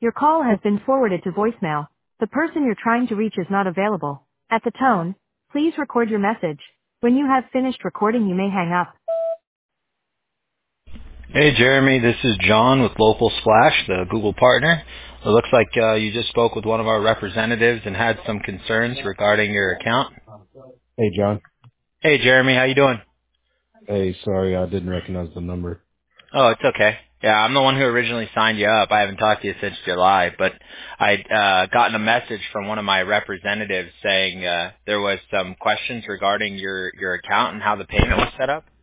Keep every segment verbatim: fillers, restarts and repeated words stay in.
Your call has been forwarded to voicemail. The person you're trying to reach is not available. At the tone, please record your message. When you have finished recording, you may hang up. Hey Jeremy, this is John with Local Splash, the Google partner. It looks like uh, you just spoke with one of our representatives and had some concerns regarding your account. Hey, John. Hey Jeremy, how you doing? Hey, sorry, I didn't recognize the number. Oh, it's okay. Yeah, I'm the one who originally signed you up. I haven't talked to you since July, but I'd uh, gotten a message from one of my representatives saying uh, there was some questions regarding your, your account and how the payment was set up.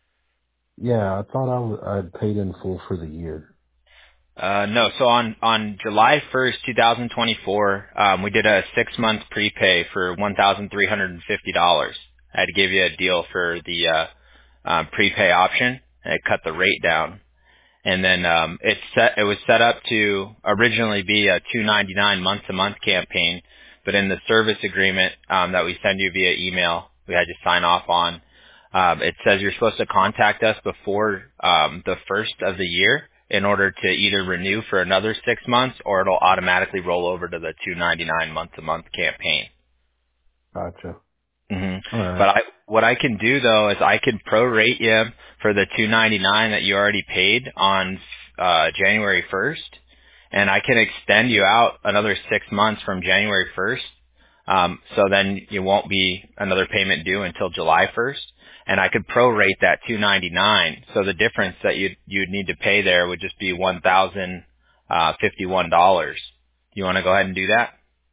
Yeah, I thought I w- I'd paid in full for the year. Uh, no, so on, on July first, twenty twenty-four, um, we did a six-month prepay for one thousand three hundred fifty dollars. I had to give you a deal for the uh, um, prepay option, and it cut the rate down. And then um, it set it was set up to originally be a two ninety-nine month-to-month campaign, but in the service agreement um, that we send you via email, we had you sign off on. Um, it says you're supposed to contact us before um, the first of the year in order to either renew for another six months or it'll automatically roll over to the two ninety-nine month-to-month campaign. Gotcha. hmm All right. But I, what I can do though is I can prorate you for the two ninety-nine that you already paid on uh, January first, and I can extend you out another six months from January first. Um, so then you won't be another payment due until July first, and I could prorate that two ninety-nine. So the difference that you you'd need to pay there would just be one thousand fifty-one dollars. You want to go ahead and do that?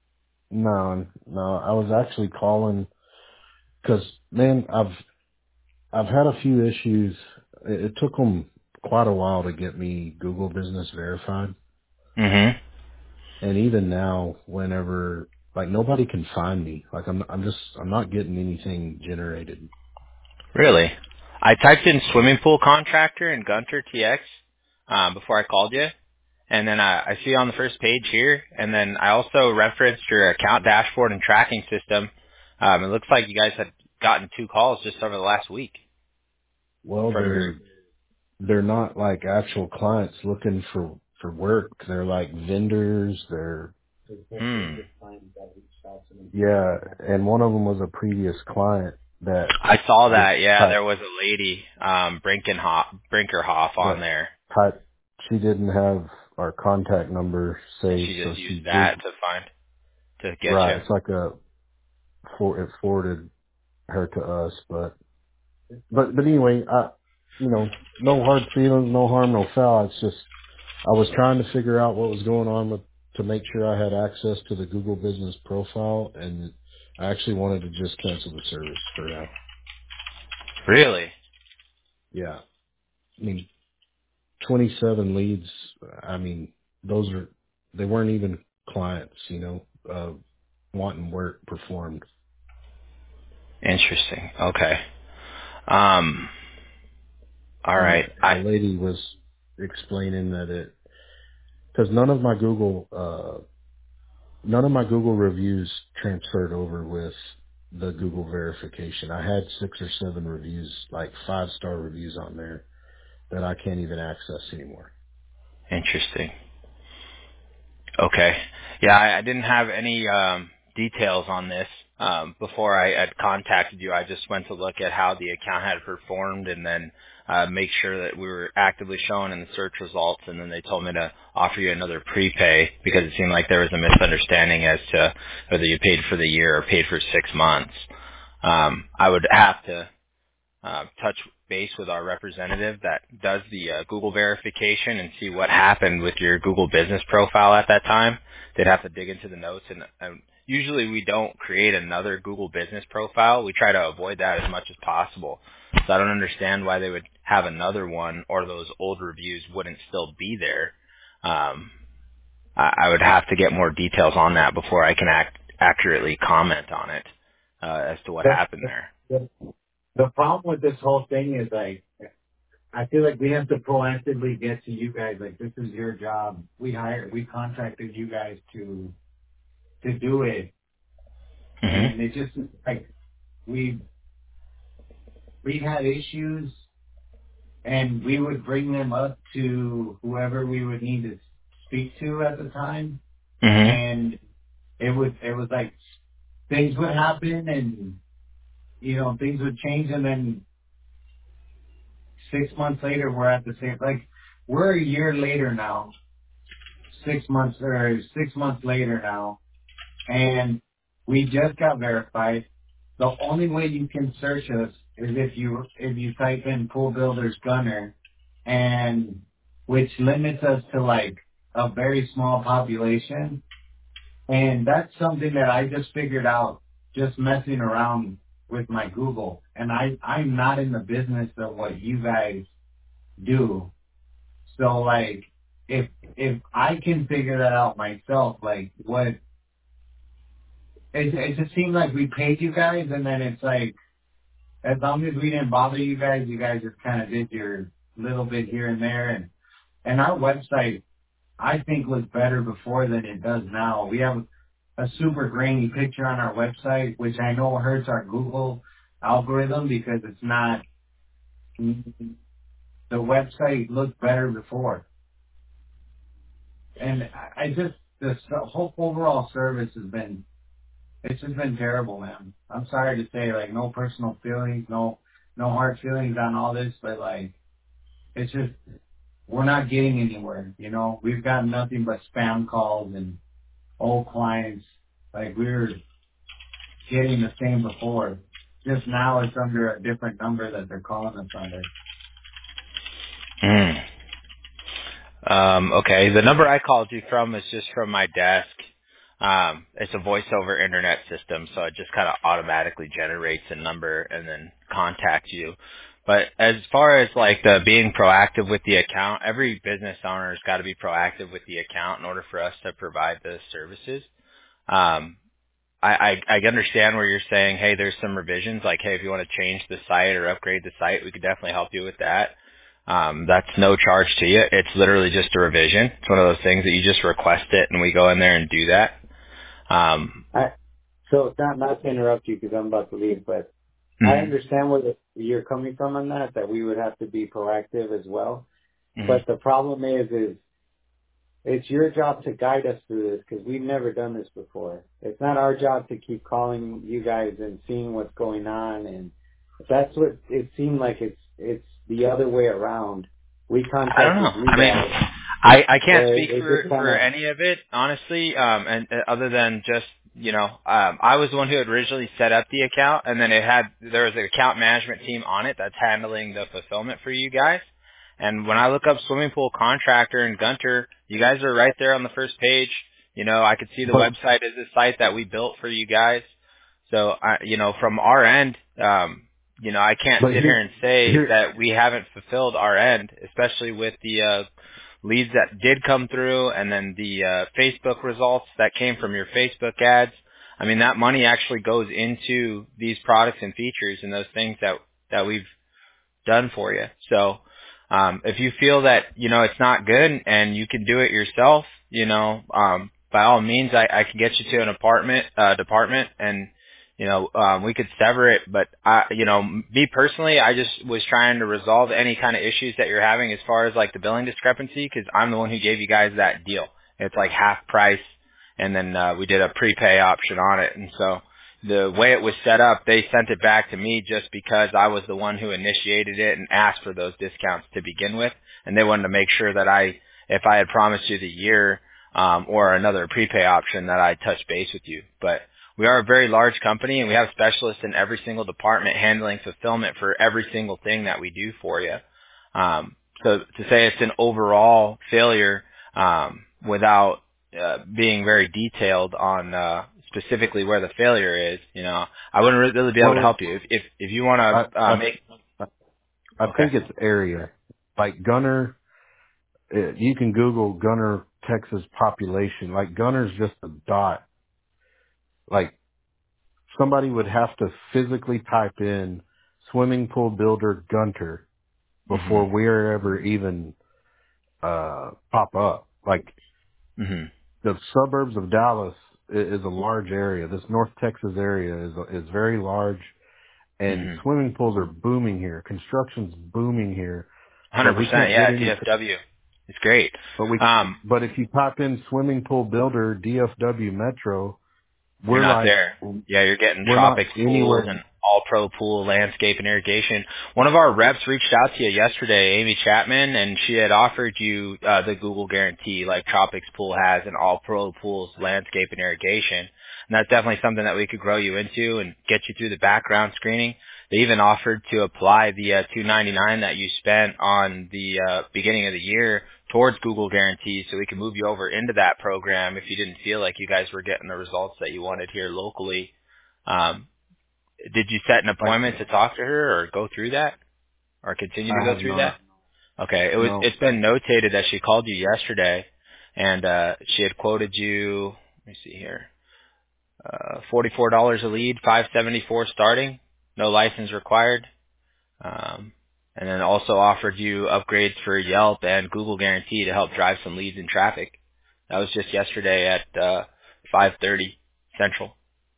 No, no, I was actually calling because, man, I've I've had a few issues. It, it took them quite a while to get me Google Business verified, Mm-hmm. and even now, whenever like nobody can find me, like I'm I'm just I'm not getting anything generated. Really? I typed in swimming pool contractor in Gunter T X um, before I called you, and then I, I see on the first page here, and then I also referenced your account dashboard and tracking system. Um, it looks like you guys had gotten two calls just over the last week. Well, For they're they're not like actual clients looking for for work. They're like vendors. They're hmm, yeah, and one of them was a previous client that I saw just that. Yeah, there typed was a lady um, Brinkenhoff, Brinkerhoff on that there, typed. She didn't have our contact number and saved, she so just used she that did to find to get you. right. It's like a for it forwarded her to us, but but but anyway, I you know no hard feelings, no harm, no foul. It's just I was trying to figure out what was going on with to make sure I had access to the Google Business profile, and I actually wanted to just cancel the service for now. Really Yeah, I mean twenty-seven leads. I mean those are they weren't even clients, you know, uh, wanting work performed. interesting. Okay. Um. All And right. the the I lady was explaining that it because none of my Google uh, none of my Google reviews transferred over with the Google verification. I had six or seven reviews, like five star reviews on there that I can't even access anymore. interesting. Okay. Yeah, I, I didn't have any um, details on this um, before I had contacted you. I just went to look at how the account had performed and then uh, make sure that we were actively showing in the search results. And then they told me to offer you another prepay because it seemed like there was a misunderstanding as to whether you paid for the year or paid for six months. Um, I would have to uh, touch base with our representative that does the uh, Google verification and see what happened with your Google business profile at that time. They'd have to dig into the notes, and um, usually we don't create another Google business profile. We try to avoid that as much as possible. So I don't understand why they would have another one or those old reviews wouldn't still be there. Um, I, I would have to get more details on that before I can act, accurately comment on it uh, as to what the, happened the, there. the the problem with this whole thing is like, I feel like we have to proactively get to you guys. Like, this is your job. We hired, we contracted you guys to, to do it. hmm And it just, like, we, we had issues and we would bring them up to whoever we would need to speak to at the time, Mhm. and it was it was like things would happen, and you know things would change, and then six months later we're at the same like we're a year later now, six months or six months later now, and we just got verified. The only way you can search us is if you if you type in Pool Builders Gunner, and which limits us to like a very small population. And that's something that I just figured out just messing around with my Google. And I I'm not in the business of what you guys do. So like if if I can figure that out myself, like what it, it just seemed like we paid you guys, and then it's like as long as we didn't bother you guys, you guys just kind of did your little bit here and there. And, and our website, I think, was better before than it does now. We have a super grainy picture on our website, which I know hurts our Google algorithm because it's not, the website looked better before. And I I just, the whole overall service has been, it's just been terrible, man. I'm sorry to say, like, no personal feelings, no, no hard feelings on all this, but like, it's just, we're not getting anywhere, you know? We've got nothing but spam calls and old clients. Like, we were getting the same before. Just now it's under a different number that they're calling us under. Mm. Um, okay, the number I called you from is just from my desk. Um, it's a voice over internet system, so it just kind of automatically generates a number and then contacts you. But as far as like the being proactive with the account, every business owner has got to be proactive with the account in order for us to provide those services. Um, I, I, I understand where you're saying, hey, there's some revisions, like, hey, if you want to change the site or upgrade the site, we could definitely help you with that. Um, that's no charge to you. It's literally just a revision. It's one of those things that you just request it, and we go in there and do that. Um, I, so not, not to interrupt you because I'm about to leave, but I mm-hmm, understand where the, you're coming from on that, that we would have to be proactive as well. mm-hmm. But the problem is, is it's your job to guide us through this because we've never done this before. It's not our job to keep calling you guys and seeing what's going on. And that's what it seemed like. It's it's the other way around. We I don't know. contacted you I mean, guys. I, I can't Where speak it for, just kind for of any of it, honestly, um, and uh, other than just, you know, um, I was the one who had originally set up the account, and then it had, there was an account management team on it that's handling the fulfillment for you guys. And when I look up swimming pool contractor and Gunter, you guys are right there on the first page. You know, I could see the but website is a site that we built for you guys. So, I, you know, from our end, um, you know, I can't but sit here here and say here that we haven't fulfilled our end, especially with the uh, leads that did come through and then the uh, Facebook results that came from your Facebook ads. I mean, that money actually goes into these products and features and those things that, that we've done for you. So, um, if you feel that, you know, it's not good and you can do it yourself, you know, um, by all means, I, I can get you to an apartment, uh, department and, you know, um, we could sever it, but I, you know, me personally, I just was trying to resolve any kind of issues that you're having as far as like the billing discrepancy, because I'm the one who gave you guys that deal. It's like half price, and then uh, we did a prepay option on it, and so the way it was set up, they sent it back to me just because I was the one who initiated it and asked for those discounts to begin with, and they wanted to make sure that I, if I had promised you the year um, or another prepay option, that I'd touch base with you, but. We are a very large company, and we have specialists in every single department handling fulfillment for every single thing that we do for you. Um, so to say it's an overall failure um, without uh, being very detailed on uh, specifically where the failure is, you know, I wouldn't re- really be able to well help you. If if, if you want I to uh, I make I okay, think it's area like Gunner. uh, You can Google Gunner, Texas population. Like Gunner's just a dot. Like somebody would have to physically type in swimming pool builder Gunter mhm, before we're ever even uh pop up. Like mhm, the suburbs of Dallas i- is a large area. This North Texas area is is very large, and mhm, swimming pools are booming here. Construction's booming here, but hundred we percent, can't get yeah, any. D F W. It's great. But we, Um, but if you type in swimming pool builder D F W Metro, You're we're not like, there. Yeah, you're getting we're not tropics pools anywhere. and all pro pool, landscape and irrigation. One of our reps reached out to you yesterday, Amy Chapman, and she had offered you uh, the Google guarantee like tropics pool has and all pro pools, landscape and irrigation. And that's definitely something that we could grow you into and get you through the background screening. They even offered to apply the uh, two ninety-nine that you spent on the uh, beginning of the year towards Google guarantees, so we can move you over into that program if you didn't feel like you guys were getting the results that you wanted here locally. Um, did you set an Like, appointment to talk to her or go through that or continue to I go have through that? not. Okay, it was. No. It's been notated that she called you yesterday, and uh, she had quoted you. Let me see here. Uh, forty-four dollars a lead, five seventy-four starting, no license required. Um, and then also offered you upgrades for Yelp and Google Guarantee to help drive some leads and traffic. That was just yesterday at uh, five thirty Central.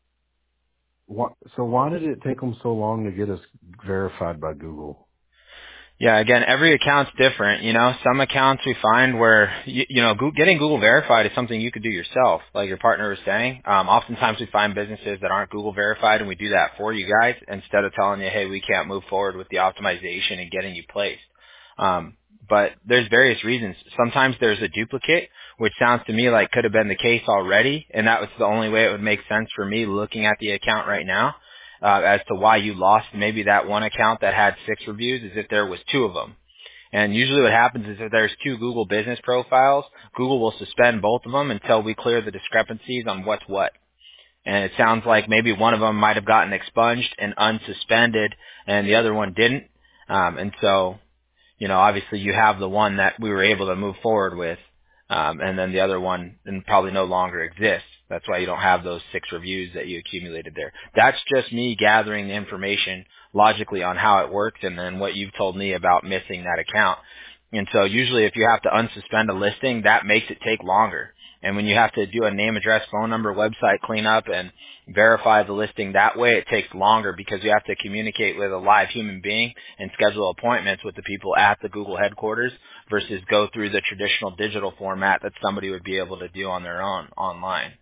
What, so why did it take them so long to get us verified by Google? Yeah, again, every account's different. You know, some accounts we find where, you, you know, Goo- getting Google verified is something you could do yourself, like your partner was saying. Um, oftentimes we find businesses that aren't Google verified, and we do that for you guys instead of telling you, hey, we can't move forward with the optimization and getting you placed. Um, but there's various reasons. Sometimes there's a duplicate, which sounds to me like could have been the case already, and that was the only way it would make sense for me looking at the account right now. Uh, as to why you lost maybe that one account that had six reviews is if there was two of them. And usually what happens is if there's two Google business profiles, Google will suspend both of them until we clear the discrepancies on what's what. And it sounds like maybe one of them might have gotten expunged and unsuspended and the other one didn't. Um, and so, you know, obviously you have the one that we were able to move forward with. Um, and then the other one then probably no longer exists. That's why you don't have those six reviews that you accumulated there. That's just me gathering the information logically on how it works and then what you've told me about missing that account. And so usually if you have to unsuspend a listing, that makes it take longer. And when you have to do a name, address, phone number, website cleanup and verify the listing that way, it takes longer because you have to communicate with a live human being and schedule appointments with the people at the Google headquarters versus go through the traditional digital format that somebody would be able to do on their own online.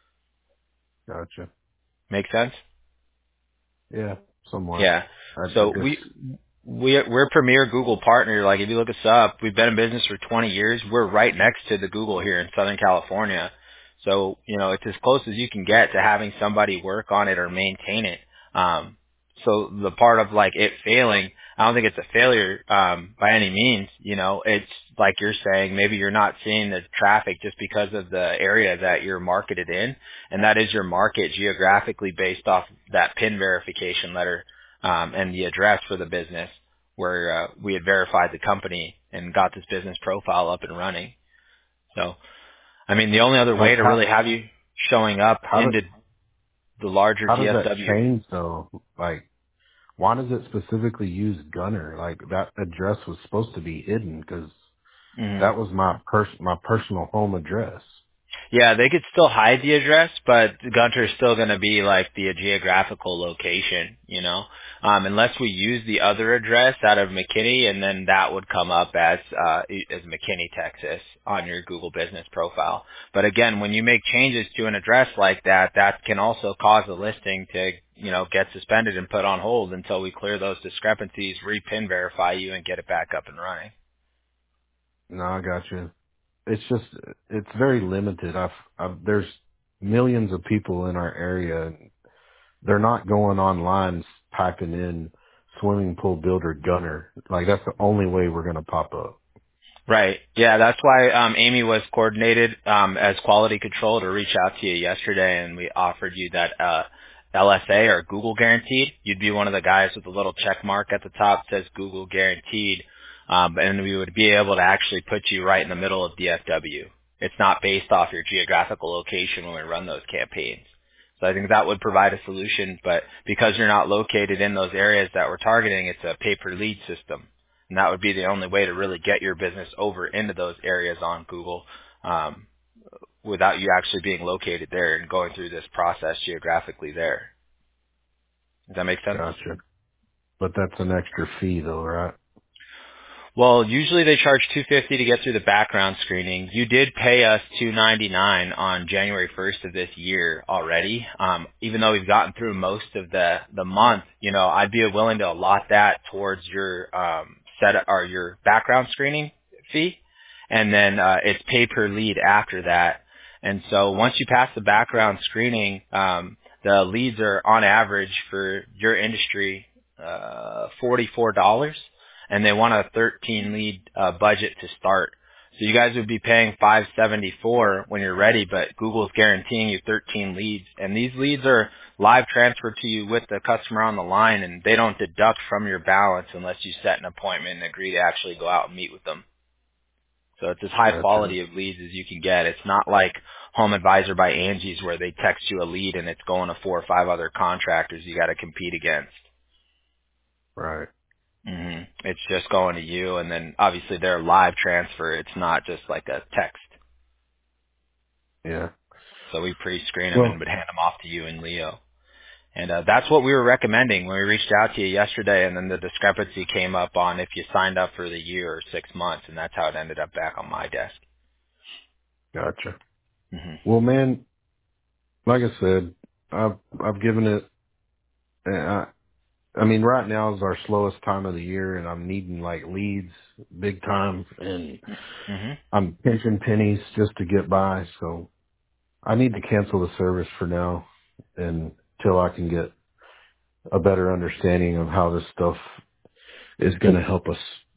Gotcha. Make sense? Yeah, somewhat. Yeah. I, I So guess. we we we're a premier Google partner. Like if you look us up, we've been in business for twenty years. We're right next to the Google here in Southern California. So, you know, it's as close as you can get to having somebody work on it or maintain it. Um so the part of like it failing, I don't think it's a failure um by any means, you know, it's like you're saying, maybe you're not seeing the traffic just because of the area that you're marketed in, and that is your market geographically based off that PIN verification letter um, and the address for the business where uh, we had verified the company and got this business profile up and running. So, I mean, the only other Like way to how really have you showing up how do, into the larger how does that D S W. change though? Like, why does it specifically use Gunner? Like that address was supposed to be hidden because Mhm. that was my pers my personal home address. Yeah, they could still hide the address, but Gunter is still going to be like the geographical location, you know, um, unless we use the other address out of McKinney, and then that would come up as uh, as McKinney, Texas, on your Google Business profile. But again, when you make changes to an address like that, that can also cause a listing to, you know, get suspended and put on hold until we clear those discrepancies, re-pin verify you, and get it back up and running. No, I got you. It's just it's very limited. I've, I've there's millions of people in our area. And they're not going online typing in swimming pool builder Gunner. Like that's the only way we're gonna pop up. Right. Yeah, that's why um, Amy was coordinated um, as quality control to reach out to you yesterday, and we offered you that uh, L S A or Google Guaranteed. You'd be one of the guys with the little check mark at the top that says Google Guaranteed, um, and we would be able to actually put you right in the middle of D F W. It's not based off your geographical location when we run those campaigns. So I think that would provide a solution, but because you're not located in those areas that we're targeting, it's a pay-per-lead system. And that would be the only way to really get your business over into those areas on Google um, without you actually being located there and going through this process geographically there. Does that make sense? Gotcha. But that's an extra fee though, right? Well, usually they charge two hundred fifty dollars to get through the background screening. You did pay us two hundred ninety-nine dollars on January first of this year already. Um, even though we've gotten through most of the the month, you know, I'd be willing to allot that towards your um, set or your background screening fee, and then uh, it's pay per lead after that. And so once you pass the background screening, um, the leads are on average for your industry uh, forty-four dollars. And they want a thirteen lead uh, budget to start. So you guys would be paying five seventy-four when you're ready, but Google's guaranteeing you thirteen leads. And these leads are live transferred to you with the customer on the line, and they don't deduct from your balance unless you set an appointment and agree to actually go out and meet with them. So it's as high Gotcha. quality of leads as you can get. It's not like Home Advisor by Angie's where they text you a lead and it's going to four or five other contractors you got to compete against. Right. hmm It's just going to you, and then obviously they're live transfer. It's not just like a text. Yeah. So we pre-screen them and Well, would hand them off to you and Leo. And uh, that's what we were recommending when we reached out to you yesterday, and then the discrepancy came up on if you signed up for the year or six months, and that's how it ended up back on my desk. gotcha. hmm Well, man, like I said, I've I've given it. I, I mean, right now is our slowest time of the year, and I'm needing like leads big time, and hmm I'm pinching pennies just to get by. So I need to cancel the service for now, until I can get a better understanding of how this stuff is going to help us.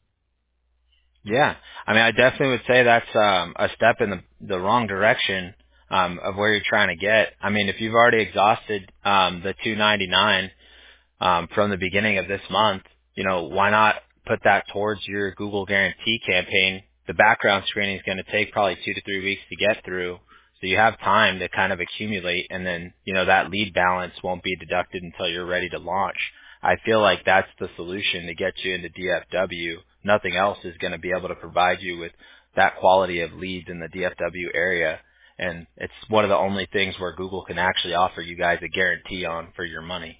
Yeah, I mean, I definitely would say that's um, a step in the, the wrong direction um, of where you're trying to get. I mean, if you've already exhausted um, the two ninety-nine um, from the beginning of this month, you know, why not put that towards your Google Guarantee campaign? The background screening is going to take probably two to three weeks to get through, so you have time to kind of accumulate, and then, you know, that lead balance won't be deducted until you're ready to launch. I feel like that's the solution to get you into D F W. Nothing else is going to be able to provide you with that quality of leads in the D F W area. And it's one of the only things where Google can actually offer you guys a guarantee on for your money.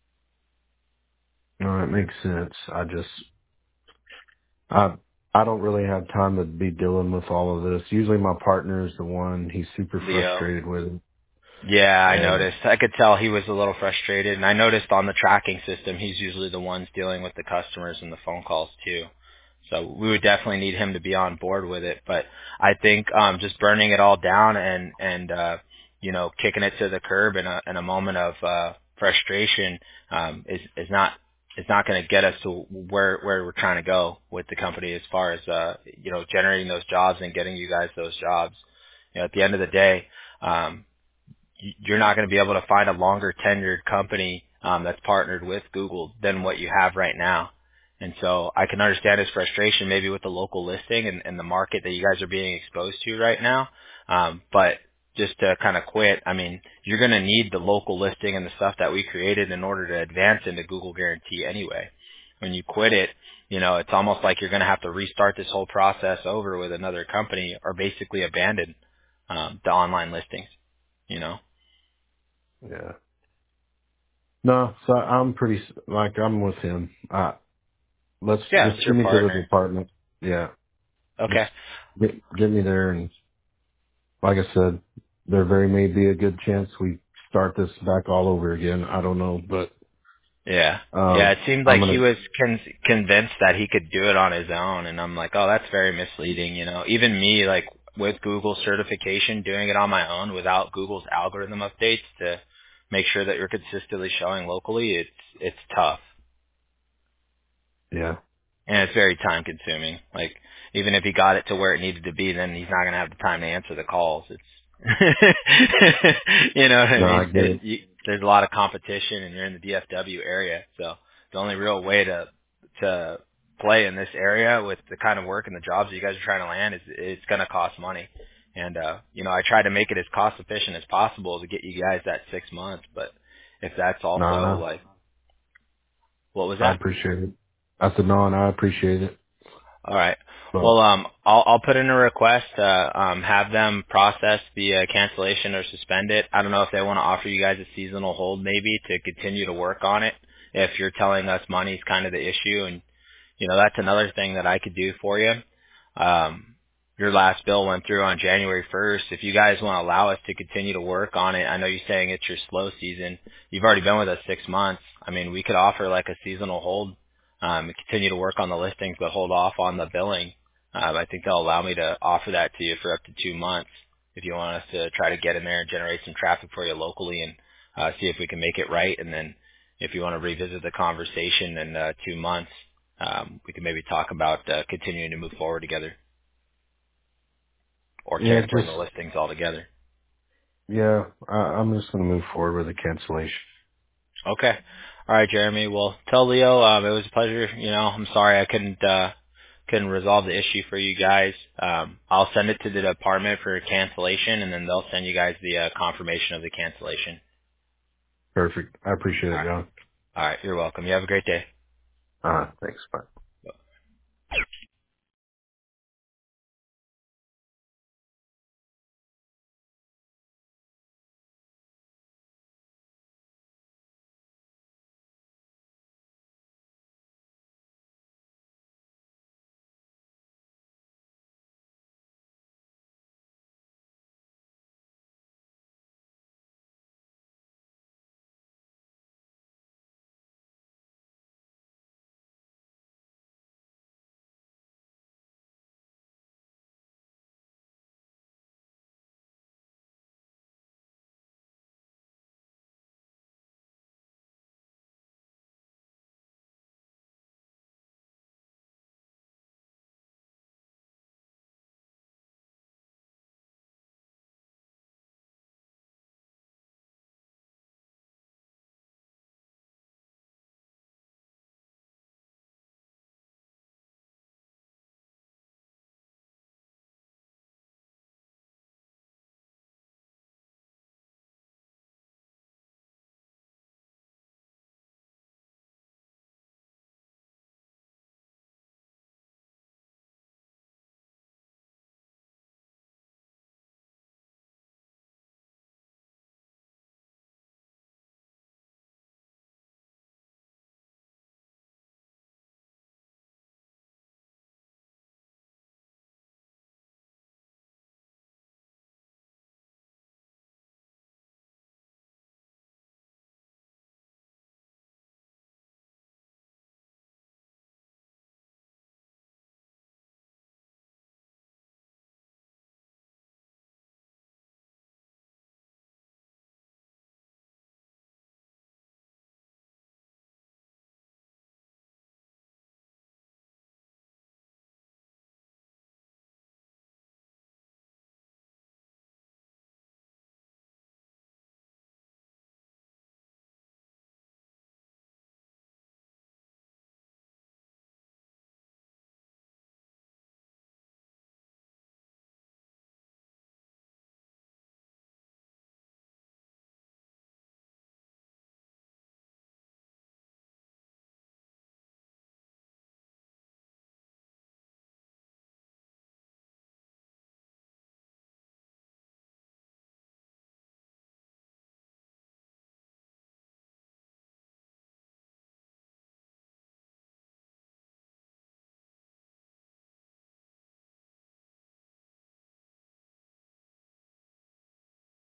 No, it makes sense. I just, I, I don't really have time to be dealing with all of this. Usually my partner is the one. He's super Leo. frustrated with it. Yeah, I And noticed. I could tell he was a little frustrated, and I noticed on the tracking system, he's usually the ones dealing with the customers and the phone calls too. So we would definitely need him to be on board with it. But I think um, just burning it all down and and uh, you know, kicking it to the curb in a in a moment of uh, frustration um, is is not is not going to get us to where where we're trying to go with the company as far as uh, you know, generating those jobs and getting you guys those jobs. You know, at the end of the day. Um, you're not going to be able to find a longer tenured company um, that's partnered with Google than what you have right now. And so I can understand his frustration maybe with the local listing and, and the market that you guys are being exposed to right now. Um, but just to kind of quit, I mean, you're going to need the local listing and the stuff that we created in order to advance into Google Guarantee anyway. When you quit it, you know, it's almost like you're going to have to restart this whole process over with another company or basically abandon um, the online listings, you know? yeah, no, so I'm pretty, like I'm with him. Uh, let's Yeah, just it's get your me to the partner. department. Yeah. Just Okay. get, get me there. And like I said, there very may be a good chance we start this back all over again. I don't know, but, Yeah. Yeah, um, it seemed I'm like going he to, was con- convinced that he could do it on his own, and I'm like, oh, that's very misleading, you know. Even me, like, with Google certification, doing it on my own without Google's algorithm updates to make sure that you're consistently showing locally, it's it's tough. yeah, And it's very time consuming. Like, even if he got it to where it needed to be, then he's not going to have the time to answer the calls. It's, you know what I no, I mean? get It, it. you, there's a lot of competition and you're in the D F W area. So the only real way to, to play in this area with the kind of work and the jobs that you guys are trying to land is it's going to cost money. And, uh, you know, I try to make it as cost efficient as possible to get you guys that six months. But if that's No, also no, like, what was I that? appreciate it. I said, no, and I appreciate it. All right. But Well, um, I'll I'll put in a request to um have them process the uh, cancellation or suspend it. I don't know if they want to offer you guys a seasonal hold maybe to continue to work on it. If you're telling us money's kind of the issue and you know, that's another thing that I could do for you. Um, your last bill went through on January first. If you guys want to allow us to continue to work on it, I know you're saying it's your slow season. You've already been with us six months. I mean, we could offer like a seasonal hold, um, and continue to work on the listings, but hold off on the billing. Um, I think they'll allow me to offer that to you for up to two months if you want us to try to get in there and generate some traffic for you locally and uh, see if we can make it right. And then if you want to revisit the conversation in uh, two months, um, we can maybe talk about uh, continuing to move forward together or Yeah, canceling the just listings altogether. yeah. I, I'm just gonna move forward with the cancellation. Okay. All right, Jeremy. Well, tell Leo um, it was a pleasure. You know, I'm sorry I couldn't uh, couldn't resolve the issue for you guys. Um, I'll send it to the department for cancellation, and then they'll send you guys the uh, confirmation of the cancellation. Perfect. I appreciate All it, right. John. All right. You're welcome. You have a great day. Uh, thanks. Bye.